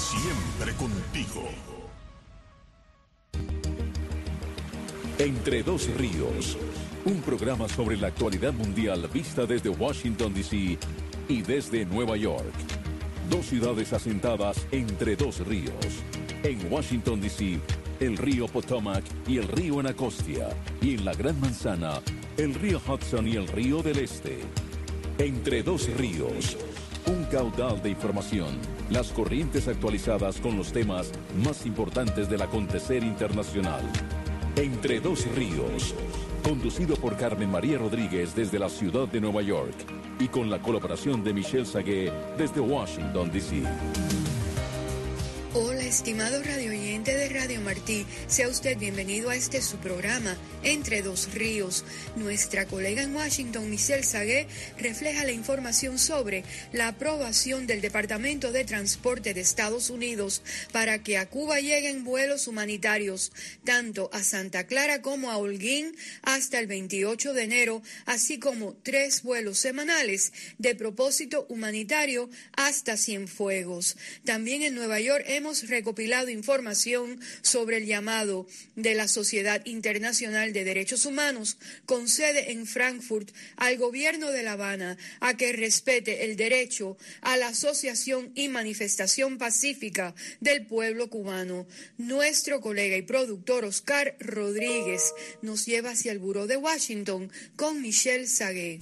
Siempre contigo. Entre dos ríos, un programa sobre la actualidad mundial vista desde Washington, D.C. y desde Nueva York. Dos ciudades asentadas entre dos ríos. En Washington, D.C., el río Potomac y el río Anacostia. Y en la Gran Manzana, el río Hudson y el río del Este. Entre dos ríos, un caudal de información, las corrientes actualizadas con los temas más importantes del acontecer internacional. Entre dos ríos, conducido por Carmen María Rodríguez desde la ciudad de Nueva York y con la colaboración de Michelle Sagué desde Washington, D.C. Hola, estimado radio oyente de Radio Martí, sea usted bienvenido a este su programa, Entre Dos Ríos. Nuestra colega en Washington, Michelle Sagué, refleja la información sobre la aprobación del Departamento de Transporte de Estados Unidos para que a Cuba lleguen vuelos humanitarios, tanto a Santa Clara como a Holguín, hasta el 28 de enero, así como 3 vuelos semanales de propósito humanitario hasta Cienfuegos. También en Nueva York hemos recopilado información sobre el llamado de la Sociedad Internacional de Derechos Humanos, con sede en Frankfurt, al gobierno de La Habana a que respete el derecho a la asociación y manifestación pacífica del pueblo cubano. Nuestro colega y productor Oscar Rodríguez nos lleva hacia el Buró de Washington con Michelle Sagué.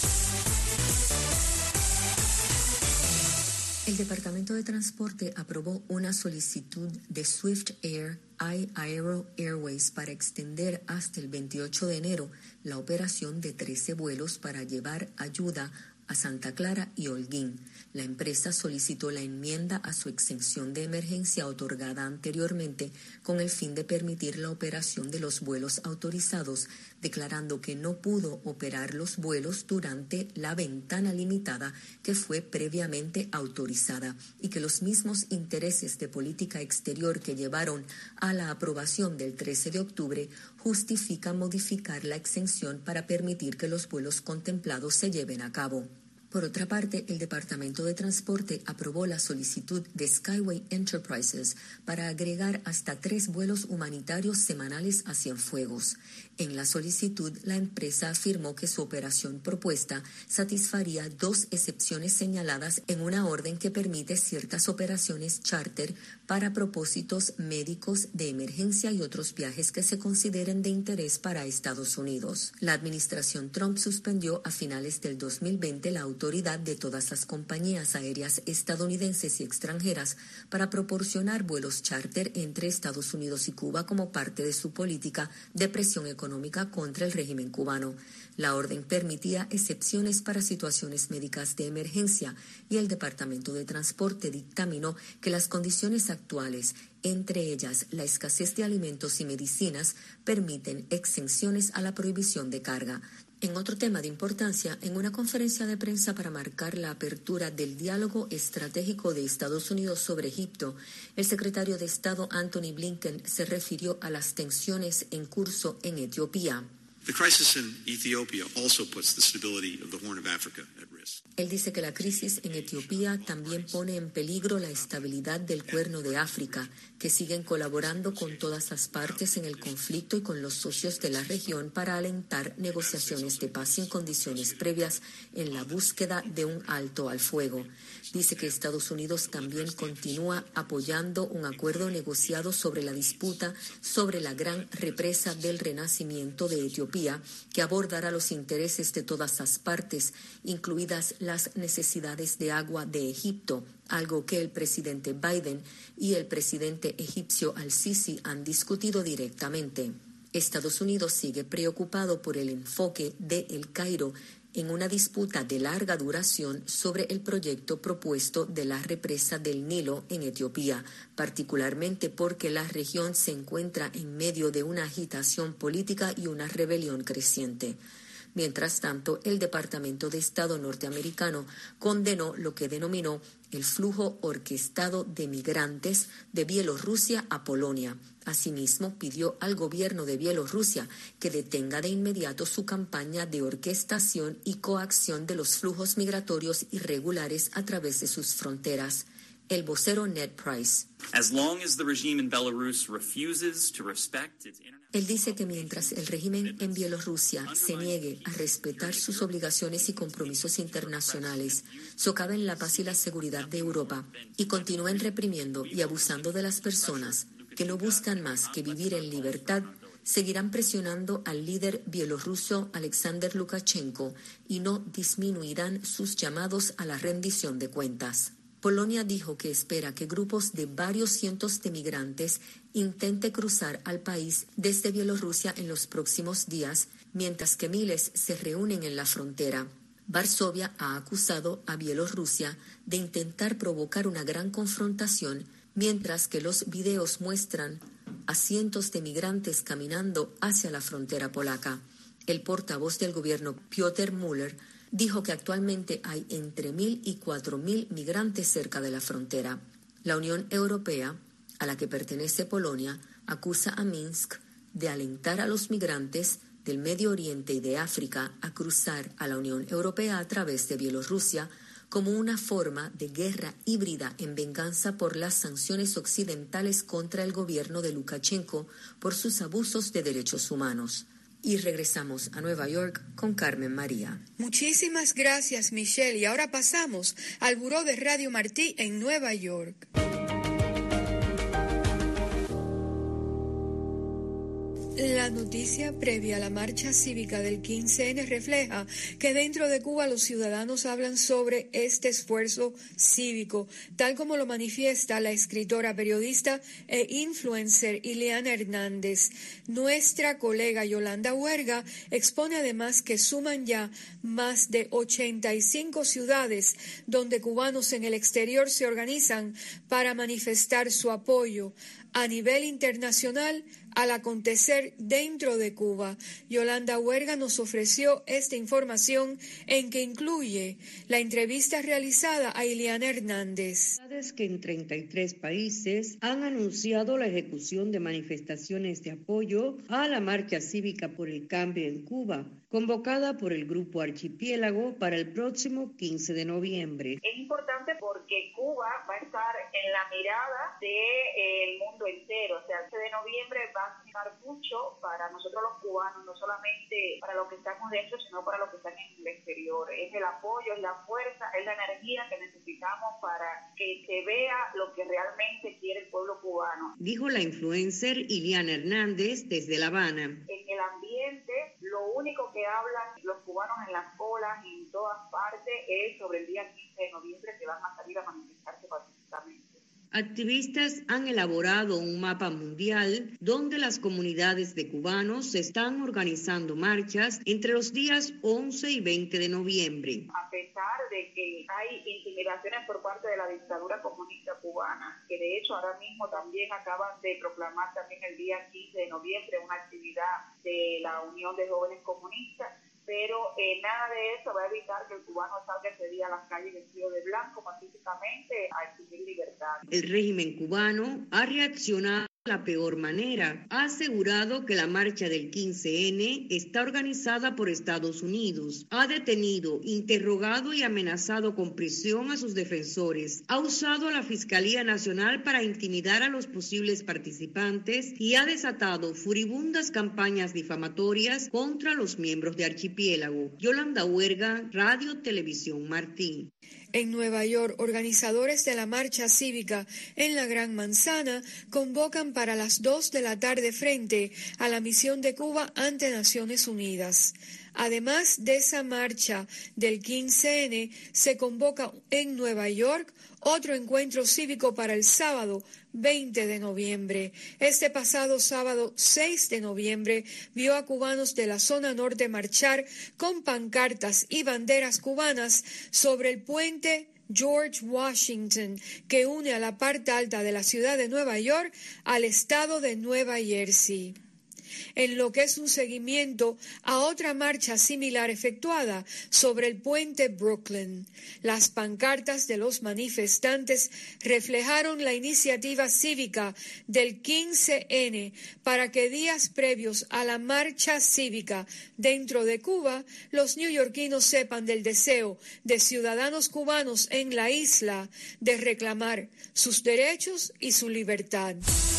El Departamento de Transporte aprobó una solicitud de Swift Air Aero Airways para extender hasta el 28 de enero la operación de 13 vuelos para llevar ayuda a Santa Clara y Holguín. La empresa solicitó la enmienda a su exención de emergencia otorgada anteriormente con el fin de permitir la operación de los vuelos autorizados, declarando que no pudo operar los vuelos durante la ventana limitada que fue previamente autorizada y que los mismos intereses de política exterior que llevaron a la aprobación del 13 de octubre justifican modificar la exención para permitir que los vuelos contemplados se lleven a cabo. Por otra parte, el Departamento de Transporte aprobó la solicitud de Skyway Enterprises para agregar hasta 3 vuelos humanitarios semanales a Cienfuegos. En la solicitud, la empresa afirmó que su operación propuesta satisfaría 2 excepciones señaladas en una orden que permite ciertas operaciones charter para propósitos médicos de emergencia y otros viajes que se consideren de interés para Estados Unidos. La administración Trump suspendió a finales del 2020 la autoridad de todas las compañías aéreas estadounidenses y extranjeras para proporcionar vuelos charter entre Estados Unidos y Cuba como parte de su política de presión económica contra el régimen cubano. La orden permitía excepciones para situaciones médicas de emergencia y el Departamento de Transporte dictaminó que las condiciones actuales, entre ellas la escasez de alimentos y medicinas, permiten exenciones a la prohibición de carga. En otro tema de importancia, en una conferencia de prensa para marcar la apertura del diálogo estratégico de Estados Unidos sobre Egipto, el secretario de Estado Antony Blinken se refirió a las tensiones en curso en Etiopía. The crisis in Ethiopia also puts the stability of the Horn of Africa at risk. Él dice que la crisis en Etiopía también pone en peligro la estabilidad del Cuerno de África, que siguen colaborando con todas las partes en el conflicto y con los socios de la región para alentar negociaciones de paz sin condiciones previas en la búsqueda de un alto al fuego. Dice que Estados Unidos también continúa apoyando un acuerdo negociado sobre la disputa sobre la gran represa del renacimiento de Etiopía, que abordará los intereses de todas las partes, incluidas las necesidades de agua de Egipto, algo que el presidente Biden y el presidente egipcio al-Sisi han discutido directamente. Estados Unidos sigue preocupado por el enfoque de El Cairo en una disputa de larga duración sobre el proyecto propuesto de la represa del Nilo en Etiopía, particularmente porque la región se encuentra en medio de una agitación política y una rebelión creciente. Mientras tanto, el Departamento de Estado norteamericano condenó lo que denominó el flujo orquestado de migrantes de Bielorrusia a Polonia. Asimismo, pidió al gobierno de Bielorrusia que detenga de inmediato su campaña de orquestación y coacción de los flujos migratorios irregulares a través de sus fronteras. el vocero Ned Price. As long as the regime in Belarus refuses to respect its Él dice que mientras el régimen en Bielorrusia se niegue a respetar sus obligaciones y compromisos internacionales, socaven la paz y la seguridad de Europa y continúen reprimiendo y abusando de las personas que no buscan más que vivir en libertad, seguirán presionando al líder bielorruso Alexander Lukashenko y no disminuirán sus llamados a la rendición de cuentas. Polonia dijo que espera que grupos de varios cientos de migrantes intenten cruzar al país desde Bielorrusia en los próximos días, mientras que miles se reúnen en la frontera. Varsovia ha acusado a Bielorrusia de intentar provocar una gran confrontación, mientras que los videos muestran a cientos de migrantes caminando hacia la frontera polaca. El portavoz del gobierno, Piotr Müller, dijo que actualmente hay entre 1.000 y 4.000 migrantes cerca de la frontera. La Unión Europea, a la que pertenece Polonia, acusa a Minsk de alentar a los migrantes del Medio Oriente y de África a cruzar a la Unión Europea a través de Bielorrusia como una forma de guerra híbrida en venganza por las sanciones occidentales contra el gobierno de Lukashenko por sus abusos de derechos humanos. Y regresamos a Nueva York con Carmen María. Muchísimas gracias, Michelle. Y ahora pasamos al Buró de Radio Martí en Nueva York. La noticia previa a la marcha cívica del 15N refleja que dentro de Cuba los ciudadanos hablan sobre este esfuerzo cívico, tal como lo manifiesta la escritora, periodista e influencer Ileana Hernández. Nuestra colega Yolanda Huerga expone además que suman ya más de 85 ciudades donde cubanos en el exterior se organizan para manifestar su apoyo a nivel internacional al acontecer dentro de Cuba. Yolanda Huerga nos ofreció esta información en que incluye la entrevista realizada a Ileana Hernández. Que en 33 países han anunciado la ejecución de manifestaciones de apoyo a la marcha cívica por el cambio en Cuba, convocada por el Grupo Archipiélago para el próximo 15 de noviembre. Es importante porque Cuba va a estar en la mirada del mundo entero. O sea, el 15 de noviembre va a significar mucho para nosotros los cubanos, no solamente para los que estamos dentro, sino para los que están en el exterior. Es el apoyo, es la fuerza, es la energía que necesitamos para que se vea lo que realmente quiere el pueblo cubano. Dijo la influencer Ileana Hernández desde La Habana. En el ambiente, lo único que hablan los cubanos en las colas y en todas partes es sobre el día 15 de noviembre que van a salir a manifestarse pacíficamente. Activistas han elaborado un mapa mundial donde las comunidades de cubanos están organizando marchas entre los días 11 y 20 de noviembre. A pesar de que hay intimidaciones por parte de la dictadura comunista cubana, que de hecho ahora mismo también acaban de proclamar también el día 15 de noviembre una actividad de la Unión de Jóvenes Comunistas, pero nada de eso va a evitar que el cubano salga ese día a las calles vestido de blanco pacíficamente a exigir libertad. El régimen cubano ha reaccionado de la peor manera. Ha asegurado que la marcha del 15N está organizada por Estados Unidos. Ha detenido, interrogado y amenazado con prisión a sus defensores. Ha usado a la Fiscalía Nacional para intimidar a los posibles participantes y ha desatado furibundas campañas difamatorias contra los miembros de Archipiélago. Yolanda Huerga, Radio Televisión Martí. En Nueva York, organizadores de la marcha cívica en la Gran Manzana convocan para las 2 de la tarde frente a la misión de Cuba ante Naciones Unidas. Además de esa marcha del 15N, se convoca en Nueva York otro encuentro cívico para el sábado 20 de noviembre. Este pasado sábado 6 de noviembre vio a cubanos de la zona norte marchar con pancartas y banderas cubanas sobre el puente George Washington, que une a la parte alta de la ciudad de Nueva York al estado de Nueva Jersey. en lo que es un seguimiento a otra marcha similar efectuada sobre el puente Brooklyn. Las pancartas de los manifestantes reflejaron la iniciativa cívica del 15N para que días previos a la marcha cívica dentro de Cuba, los neoyorquinos sepan del deseo de ciudadanos cubanos en la isla de reclamar sus derechos y su libertad.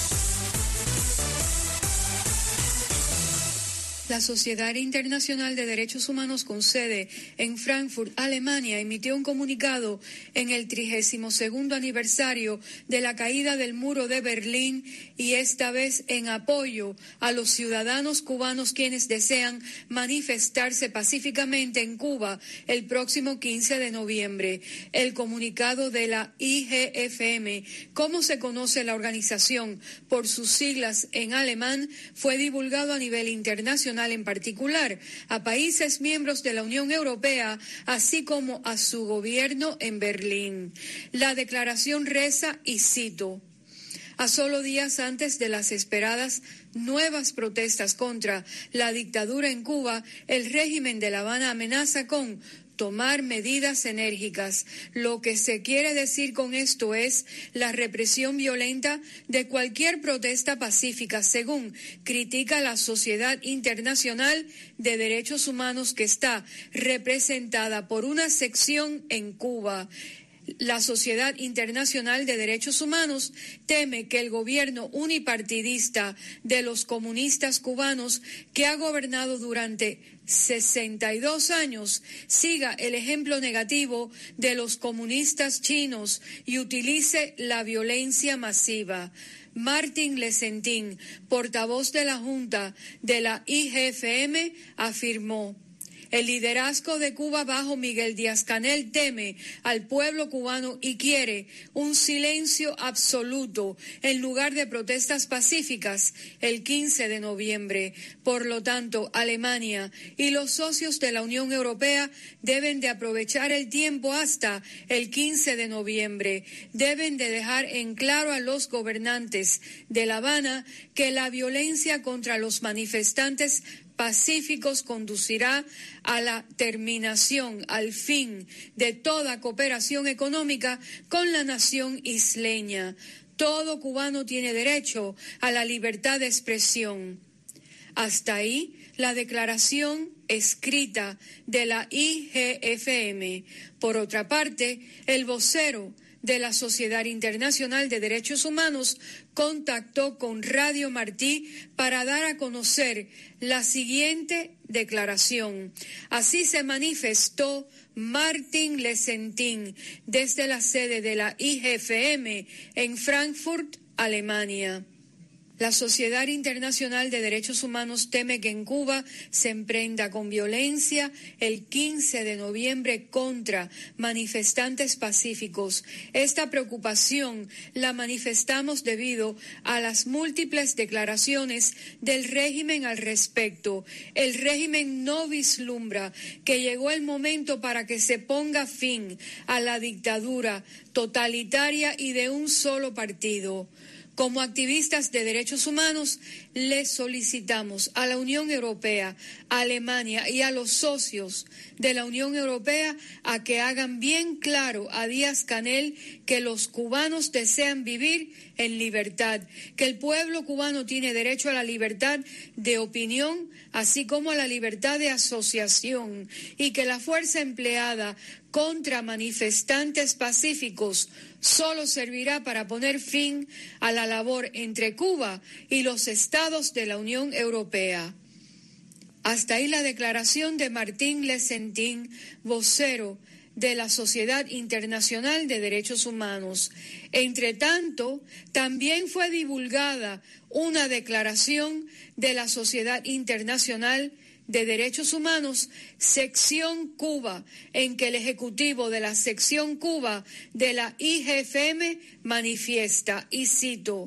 La Sociedad Internacional de Derechos Humanos con sede en Frankfurt, Alemania, emitió un comunicado en el 32º aniversario de la caída del muro de Berlín y esta vez en apoyo a los ciudadanos cubanos quienes desean manifestarse pacíficamente en Cuba el próximo 15 de noviembre. El comunicado de la IGFM, como se conoce la organización por sus siglas en alemán, fue divulgado a nivel internacional, en particular a países miembros de la Unión Europea, así como a su gobierno en Berlín. La declaración reza, y cito: a solo días antes de las esperadas nuevas protestas contra la dictadura en Cuba, el régimen de La Habana amenaza con tomar medidas enérgicas. Lo que se quiere decir con esto es la represión violenta de cualquier protesta pacífica, según critica la Sociedad Internacional de Derechos Humanos, que está representada por una sección en Cuba. La Sociedad Internacional de Derechos Humanos teme que el gobierno unipartidista de los comunistas cubanos, que ha gobernado durante 62 años, siga el ejemplo negativo de los comunistas chinos y utilice la violencia masiva. Martín Lecentín, portavoz de la Junta de la IGFM, afirmó: el liderazgo de Cuba bajo Miguel Díaz-Canel teme al pueblo cubano y quiere un silencio absoluto en lugar de protestas pacíficas el 15 de noviembre. Por lo tanto, Alemania y los socios de la Unión Europea deben de aprovechar el tiempo hasta el 15 de noviembre. Deben de dejar en claro a los gobernantes de La Habana que la violencia contra los manifestantes pacíficos conducirá a la terminación, al fin, de toda cooperación económica con la nación isleña. Todo cubano tiene derecho a la libertad de expresión. Hasta ahí la declaración escrita de la IGFM. Por otra parte, el vocero de la Sociedad Internacional de Derechos Humanos contactó con Radio Martí para dar a conocer la siguiente declaración. Así se manifestó Martín Lecentín desde la sede de la IGFM en Frankfurt, Alemania. La Sociedad Internacional de Derechos Humanos teme que en Cuba se emprenda con violencia el 15 de noviembre contra manifestantes pacíficos. Esta preocupación la manifestamos debido a las múltiples declaraciones del régimen al respecto. El régimen no vislumbra que llegó el momento para que se ponga fin a la dictadura totalitaria y de un solo partido. Como activistas de derechos humanos, le solicitamos a la Unión Europea, a Alemania y a los socios de la Unión Europea a que hagan bien claro a Díaz-Canel que los cubanos desean vivir en libertad, que el pueblo cubano tiene derecho a la libertad de opinión, así como a la libertad de asociación, y que la fuerza empleada contra manifestantes pacíficos solo servirá para poner fin a la labor entre Cuba y los estados de la Unión Europea. Hasta ahí la declaración de Martín Lecentín, vocero de la Sociedad Internacional de Derechos Humanos. Entre tanto, también fue divulgada una declaración de la Sociedad Internacional de Derechos Humanos, sección Cuba, en que el ejecutivo de la sección Cuba de la IGFM manifiesta, y cito: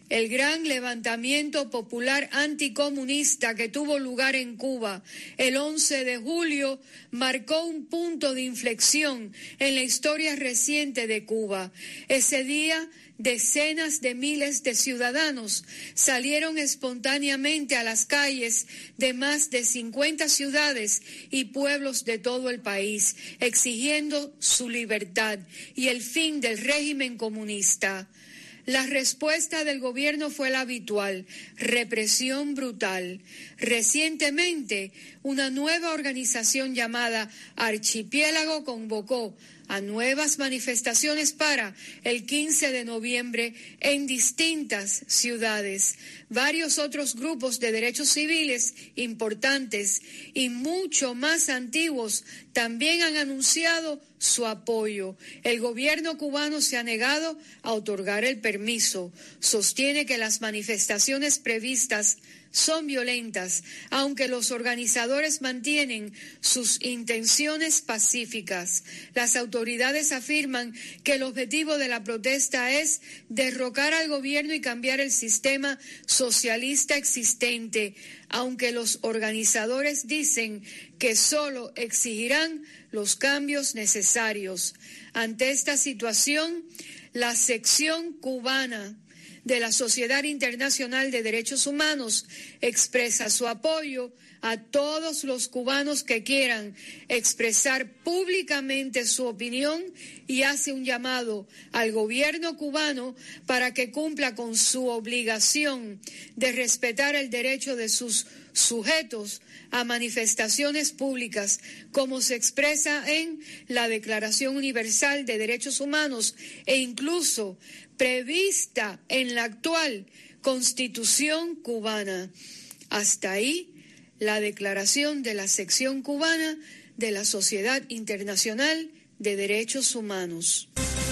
El gran levantamiento popular anticomunista que tuvo lugar en Cuba el 11 de julio marcó un punto de inflexión en la historia reciente de Cuba. Ese día, decenas de miles de ciudadanos salieron espontáneamente a las calles de más de 50 ciudades y pueblos de todo el país, exigiendo su libertad y el fin del régimen comunista. La respuesta del gobierno fue la habitual: represión brutal. Recientemente, una nueva organización llamada Archipiélago convocó a nuevas manifestaciones para el 15 de noviembre en distintas ciudades. Varios otros grupos de derechos civiles importantes y mucho más antiguos también han anunciado su apoyo. El gobierno cubano se ha negado a otorgar el permiso. Sostiene que las manifestaciones previstas son violentas, aunque los organizadores mantienen sus intenciones pacíficas. Las autoridades afirman que el objetivo de la protesta es derrocar al gobierno y cambiar el sistema socialista existente, aunque los organizadores dicen que solo exigirán los cambios necesarios. Ante esta situación, la sección cubana de la Sociedad Internacional de Derechos Humanos expresa su apoyo a todos los cubanos que quieran expresar públicamente su opinión y hace un llamado al gobierno cubano para que cumpla con su obligación de respetar el derecho de sus sujetos a manifestaciones públicas, como se expresa en la Declaración Universal de Derechos Humanos e incluso prevista en la actual Constitución cubana. Hasta ahí la declaración de la sección cubana de la Sociedad Internacional de Derechos Humanos.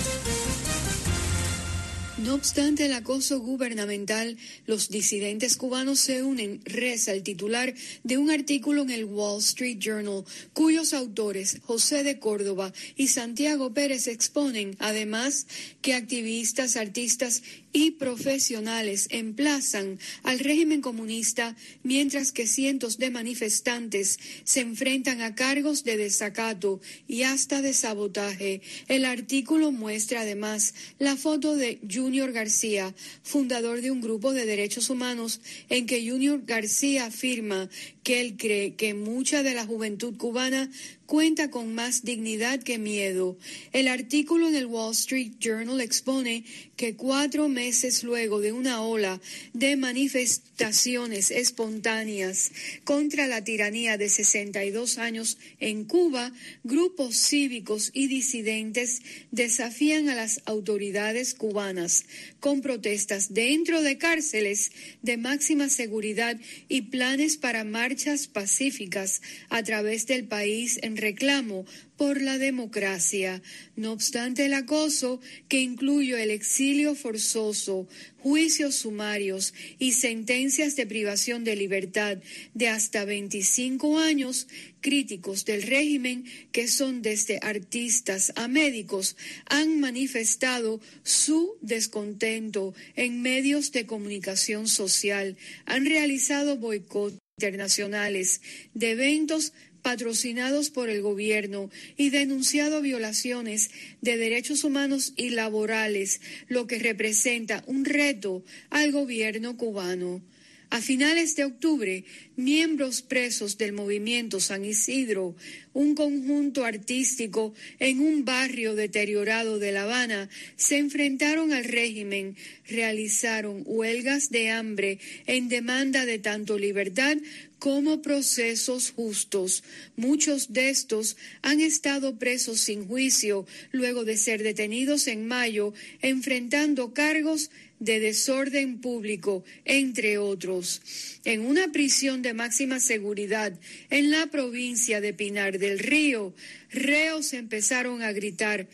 No obstante el acoso gubernamental, los disidentes cubanos se unen, reza el titular de un artículo en el Wall Street Journal, cuyos autores, José de Córdoba y Santiago Pérez, exponen, además, que activistas, artistas y profesionales emplazan al régimen comunista, mientras que cientos de manifestantes se enfrentan a cargos de desacato y hasta de sabotaje. El artículo muestra además la foto de Junior García, fundador de un grupo de derechos humanos, en que Junior García afirma que él cree que mucha de la juventud cubana cuenta con más dignidad que miedo. El artículo en el Wall Street Journal expone que 4 meses luego de una ola de manifestaciones espontáneas contra la tiranía de 62 años en Cuba, grupos cívicos y disidentes desafían a las autoridades cubanas con protestas dentro de cárceles de máxima seguridad y planes para marchas pacíficas a través del país en reclamo por la democracia. No obstante el acoso, que incluye el exilio forzoso, juicios sumarios y sentencias de privación de libertad de hasta 25 años, críticos del régimen, que son desde artistas a médicos, han manifestado su descontento en medios de comunicación social, han realizado boicots internacionales de eventos patrocinados por el gobierno y denunciado violaciones de derechos humanos y laborales, lo que representa un reto al gobierno cubano. A finales de octubre, miembros presos del movimiento San Isidro, un conjunto artístico en un barrio deteriorado de La Habana, se enfrentaron al régimen, realizaron huelgas de hambre en demanda de tanto libertad como procesos justos. Muchos de estos han estado presos sin juicio luego de ser detenidos en mayo, enfrentando cargos de desorden público, entre otros. En una prisión de máxima seguridad en la provincia de Pinar del Río, reos empezaron a gritar: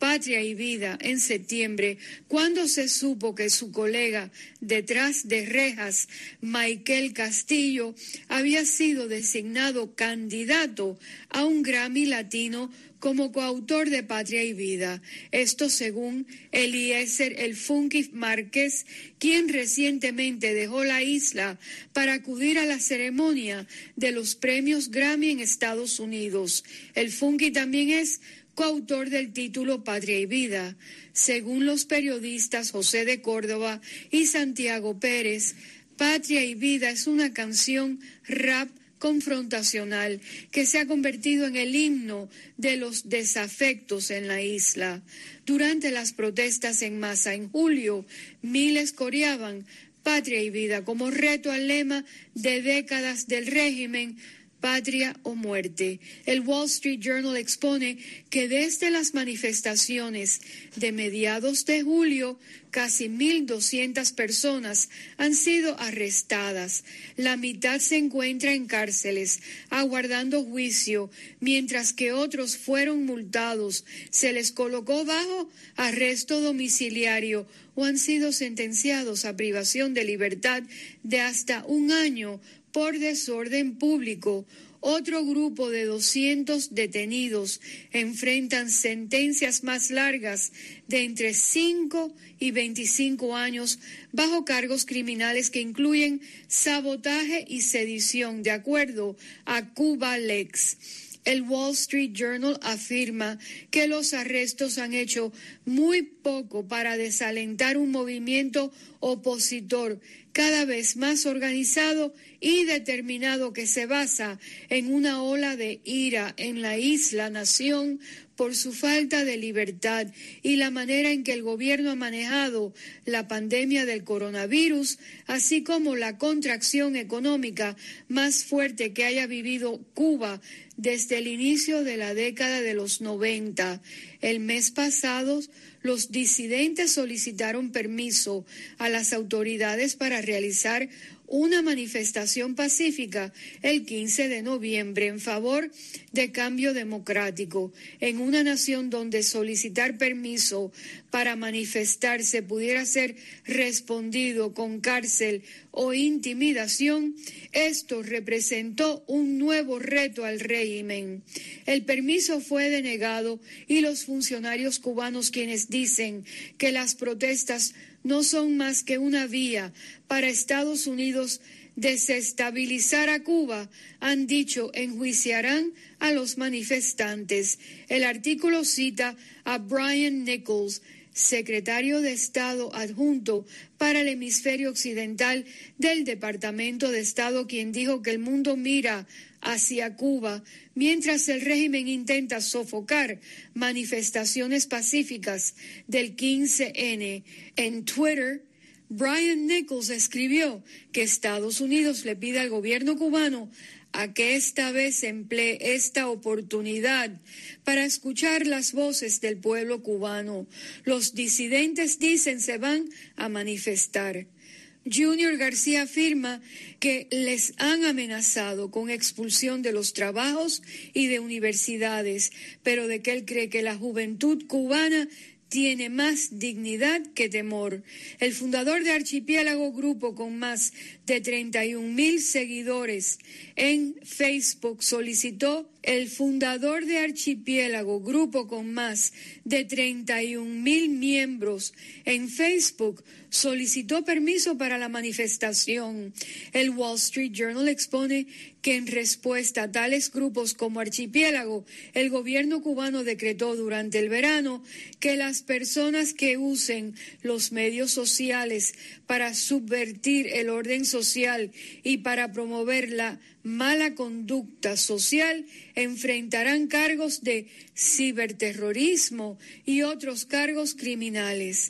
Patria y Vida en septiembre, cuando se supo que su colega detrás de rejas, Michael Castillo, había sido designado candidato a un Grammy Latino como coautor de Patria y Vida. Esto según Eliezer El Funky Márquez, quien recientemente dejó la isla para acudir a la ceremonia de los premios Grammy en Estados Unidos. El Funky también es coautor del título Patria y Vida. Según los periodistas José de Córdoba y Santiago Pérez, Patria y Vida es una canción rap confrontacional que se ha convertido en el himno de los desafectos en la isla. Durante las protestas en masa en julio, miles coreaban Patria y Vida como reto al lema de décadas del régimen, Patria o Muerte. El Wall Street Journal expone que desde las manifestaciones de mediados de julio, casi 1.200 personas han sido arrestadas. La mitad se encuentra en cárceles, aguardando juicio, mientras que otros fueron multados, se les colocó bajo arresto domiciliario o han sido sentenciados a privación de libertad de hasta 1 año por desorden público. Otro grupo de 200 detenidos enfrentan sentencias más largas de entre 5 y 25 años bajo cargos criminales que incluyen sabotaje y sedición, de acuerdo a Cuba Lex. El Wall Street Journal afirma que los arrestos han hecho muy poco para desalentar un movimiento opositor cada vez más organizado y determinado que se basa en una ola de ira en la isla-nación por su falta de libertad y la manera en que el gobierno ha manejado la pandemia del coronavirus, así como la contracción económica más fuerte que haya vivido Cuba desde el inicio de la década de los 90. El mes pasado, los disidentes solicitaron permiso a las autoridades para realizar una manifestación pacífica el 15 de noviembre en favor de cambio democrático. En una nación donde solicitar permiso para manifestarse pudiera ser respondido con cárcel o intimidación, esto representó un nuevo reto al régimen. El permiso fue denegado y los funcionarios cubanos, quienes dicen que las protestas no son más que una vía para Estados Unidos desestabilizar a Cuba, han dicho enjuiciarán a los manifestantes. El artículo cita a Brian Nichols, secretario de Estado adjunto para el hemisferio occidental del Departamento de Estado, quien dijo que el mundo mira hacia Cuba mientras el régimen intenta sofocar manifestaciones pacíficas del 15N. En Twitter, Brian Nichols escribió que Estados Unidos le pide al gobierno cubano a que esta vez emplee esta oportunidad para escuchar las voces del pueblo cubano. Los disidentes dicen se van a manifestar. Junior García afirma que les han amenazado con expulsión de los trabajos y de universidades, pero de que él cree que la juventud cubana tiene más dignidad que temor. El fundador de Archipiélago, grupo con más de 31,000 seguidores en Facebook, solicitó el fundador de Archipiélago, grupo con más de 31,000 miembros en Facebook, solicitó permiso para la manifestación. El Wall Street Journal expone que en respuesta a tales grupos como Archipiélago, el gobierno cubano decretó durante el verano que las personas que usen los medios sociales para subvertir el orden social y para promover la mala conducta social enfrentarán cargos de ciberterrorismo y otros cargos criminales.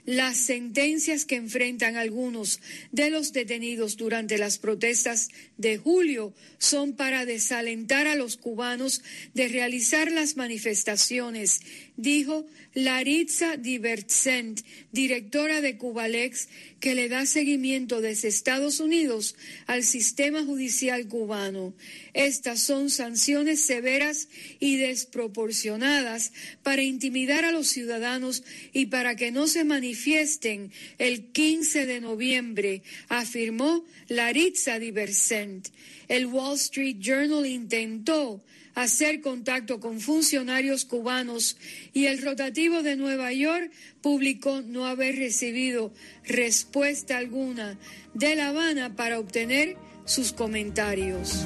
Las sentencias que enfrentan algunos de los detenidos durante las protestas de julio son para desalentar a los cubanos de realizar las manifestaciones, dijo Laritza Diversent, directora de Cubalex, que le da seguimiento desde Estados Unidos al sistema judicial cubano. Estas son sanciones severas y desproporcionadas para intimidar a los ciudadanos y para que no se manifiesten el 15 de noviembre, afirmó Laritza Diversent. El Wall Street Journal intentó hacer contacto con funcionarios cubanos y el rotativo de Nueva York publicó no haber recibido respuesta alguna de La Habana para obtener sus comentarios.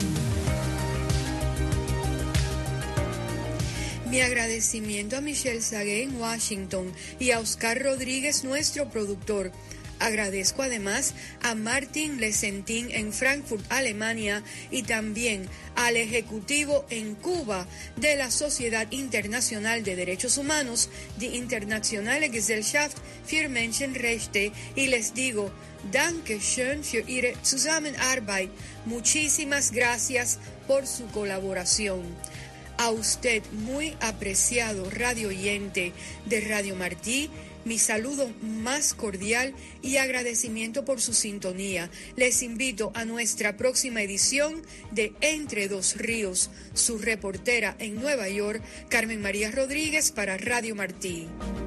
Mi agradecimiento a Michelle Sagué en Washington y a Oscar Rodríguez, nuestro productor. Agradezco además a Martin Lesentin en Frankfurt, Alemania, y también al ejecutivo en Cuba de la Sociedad Internacional de Derechos Humanos, die Internationale Gesellschaft für Menschenrechte, y les digo, Danke schön für Ihre Zusammenarbeit. Muchísimas gracias por su colaboración. A usted, muy apreciado radio oyente de Radio Martí, mi saludo más cordial y agradecimiento por su sintonía. Les invito a nuestra próxima edición de Entre Dos Ríos. Su reportera en Nueva York, Carmen María Rodríguez, para Radio Martí.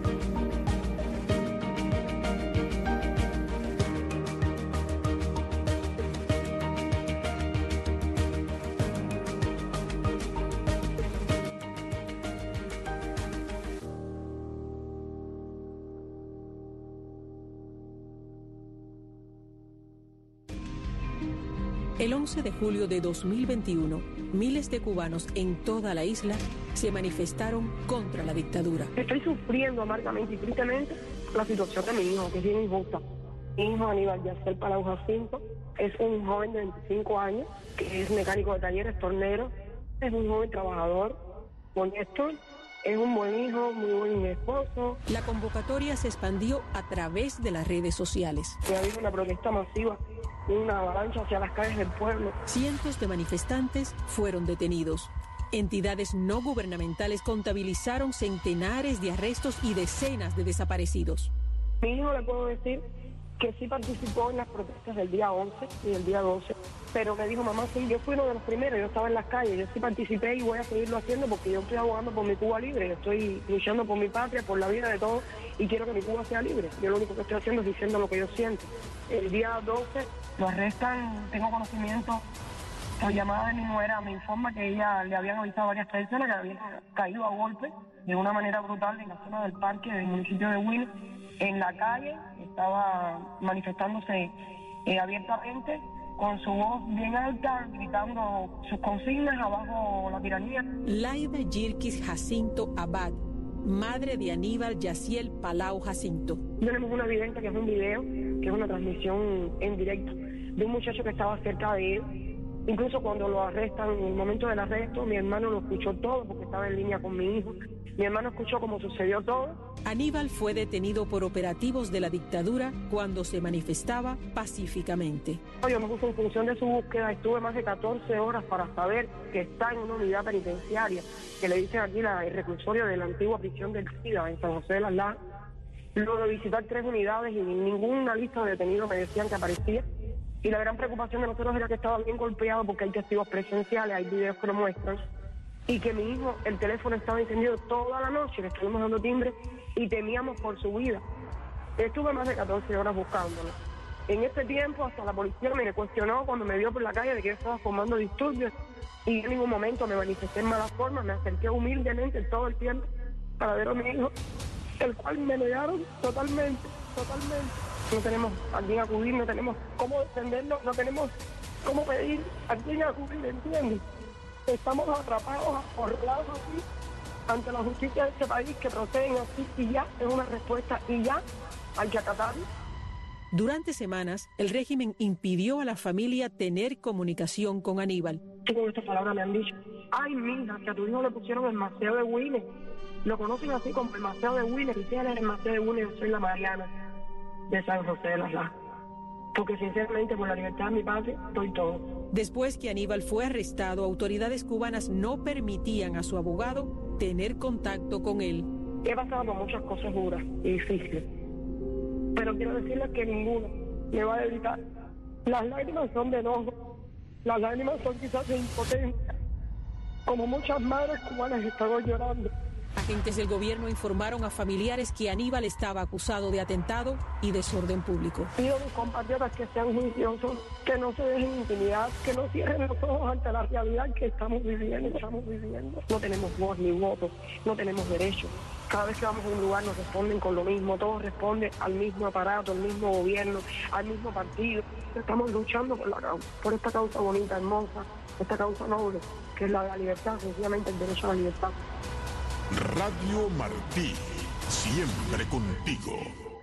El 11 de julio de 2021, miles de cubanos en toda la isla se manifestaron contra la dictadura. Estoy sufriendo amargamente y tristemente la situación de mi hijo, que es bien injusta. Mi hijo Aníbal Yaciel Palau Jacinto es un joven de 25 años, que es mecánico de talleres, tornero, es un joven trabajador, honesto, es un buen hijo, muy buen esposo. La convocatoria se expandió a través de las redes sociales. Ha habido una protesta masiva, una avalancha hacia las calles del pueblo. Cientos de manifestantes fueron detenidos. Entidades no gubernamentales contabilizaron centenares de arrestos y decenas de desaparecidos. Mi hijo, le puedo decir que sí participó en las protestas del día 11 y del día 12, pero me dijo, mamá, sí, yo fui uno de los primeros, yo estaba en las calles, yo sí participé y voy a seguirlo haciendo porque yo estoy abogando por mi Cuba libre, yo estoy luchando por mi patria, por la vida de todos y quiero que mi Cuba sea libre. Yo lo único que estoy haciendo es diciendo lo que yo siento. El día 12 lo arrestan, tengo conocimiento, por llamada de mi nuera, me informa que ella le habían avisado a varias personas que habían caído a golpe de una manera brutal en la zona del parque del municipio de Huila. En la calle estaba manifestándose abiertamente, con su voz bien alta, gritando sus consignas: abajo la tiranía. Laida Yirkis Jacinto Abad, madre de Aníbal Yaciel Palau Jacinto. Tenemos una evidencia que es un video, que es una transmisión en directo de un muchacho que estaba cerca de él. Incluso cuando lo arrestan, en el momento del arresto, mi hermano lo escuchó todo porque estaba en línea con mi hijo. Mi hermano escuchó cómo sucedió todo. Aníbal fue detenido por operativos de la dictadura cuando se manifestaba pacíficamente. Yo me puse en función de su búsqueda, estuve más de 14 horas para saber que está en una unidad penitenciaria, que le dicen aquí el reclusorio de la antigua prisión del SIDA en San José de las Lajas. Luego de visitar 3 unidades y ninguna lista de detenidos me decían que aparecía. Y la gran preocupación de nosotros era que estaba bien golpeado porque hay testigos presenciales, hay videos que lo muestran. Y que mi hijo, el teléfono estaba encendido toda la noche, le estuvimos dando timbre y temíamos por su vida. Estuve más de 14 horas buscándolo. En este tiempo hasta la policía me cuestionó cuando me vio por la calle de que yo estaba formando disturbios y en ningún momento me manifesté en mala forma, me acerqué humildemente todo el tiempo para ver a mi hijo, el cual me negaron totalmente. No tenemos a quién acudir, no tenemos cómo defendernos, no tenemos cómo pedir a quién acudir, ¿entiendes? Estamos atrapados, acorralados así, ante la justicia de este país, que proceden así y ya es una respuesta y ya hay que acatarlo. Durante semanas, el régimen impidió a la familia tener comunicación con Aníbal. Con estas palabras me han dicho: ay, mija, que a tu hijo le pusieron el Maceo de Wille. Lo conocen así como el Maceo de Wille, y si él es el Maceo de Wille, yo soy la Mariana. de San José de las Lajas. Porque sinceramente por la libertad de mi padre doy todo. Después que Aníbal fue arrestado, autoridades cubanas no permitían a su abogado tener contacto con él. He pasado por muchas cosas duras y difíciles, pero quiero decirles que ninguno me va a evitar. Las lágrimas son de enojo, las lágrimas son quizás de impotencia, como muchas madres cubanas están llorando. Agentes del gobierno informaron a familiares que Aníbal estaba acusado de atentado y desorden público. Pido a mis compatriotas que sean juiciosos, que no se dejen intimidar, que no cierren los ojos ante la realidad que estamos viviendo. No tenemos voz ni voto, no tenemos derecho. Cada vez que vamos a un lugar nos responden con lo mismo, todos responden al mismo aparato, al mismo gobierno, al mismo partido. Estamos luchando por la causa, por esta causa bonita, hermosa, esta causa noble, que es la de la libertad, sencillamente el derecho a la libertad. Radio Martí, siempre contigo.